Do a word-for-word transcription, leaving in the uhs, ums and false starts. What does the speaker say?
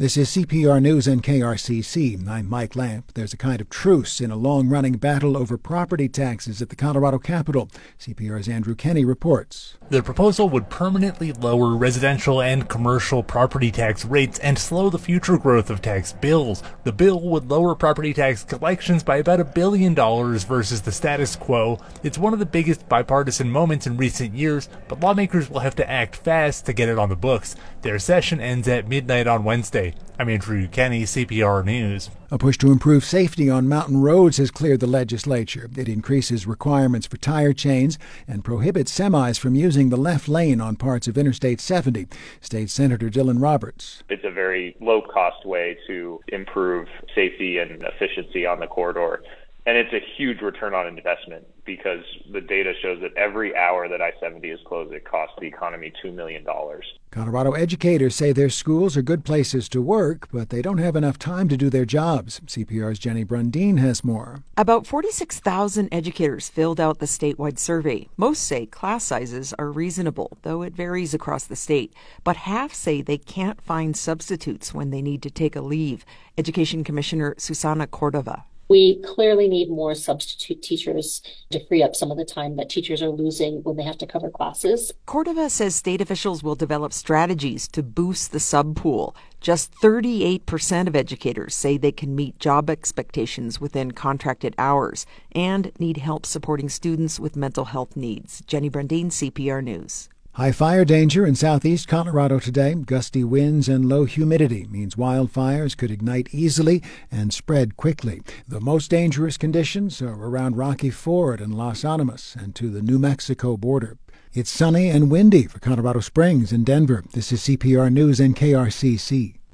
This is C P R News and K R C C. I'm Mike Lamp. There's a kind of truce in a long-running battle over property taxes at the Colorado Capitol. C P R's Andrew Kenny reports. The proposal would permanently lower residential and commercial property tax rates and slow the future growth of tax bills. The bill would lower property tax collections by about a billion dollars versus the status quo. It's one of the biggest bipartisan moments in recent years, but lawmakers will have to act fast to get it on the books. Their session ends at midnight on Wednesday. I'm Andrew Kenny, C P R News. A push to improve safety on mountain roads has cleared the legislature. It increases requirements for tire chains and prohibits semis from using the left lane on parts of Interstate seventy. State Senator Dylan Roberts. It's a very low-cost way to improve safety and efficiency on the corridor. And it's a huge return on investment because the data shows that every hour that I seventy is closed, it costs the economy two million dollars. Colorado educators say their schools are good places to work, but they don't have enough time to do their jobs. C P R's Jenny Brundeen has more. About forty-six thousand educators filled out the statewide survey. Most say class sizes are reasonable, though it varies across the state. But half say they can't find substitutes when they need to take a leave. Education Commissioner Susana Cordova. We clearly need more substitute teachers to free up some of the time that teachers are losing when they have to cover classes. Cordova says state officials will develop strategies to boost the sub pool. Just thirty-eight percent of educators say they can meet job expectations within contracted hours and need help supporting students with mental health needs. Jenny Brundeen, C P R News. High fire danger in southeast Colorado today. Gusty winds and low humidity means wildfires could ignite easily and spread quickly. The most dangerous conditions are around Rocky Ford and Los Alamos and to the New Mexico border. It's sunny and windy for Colorado Springs and Denver. This is C P R News and K R C C.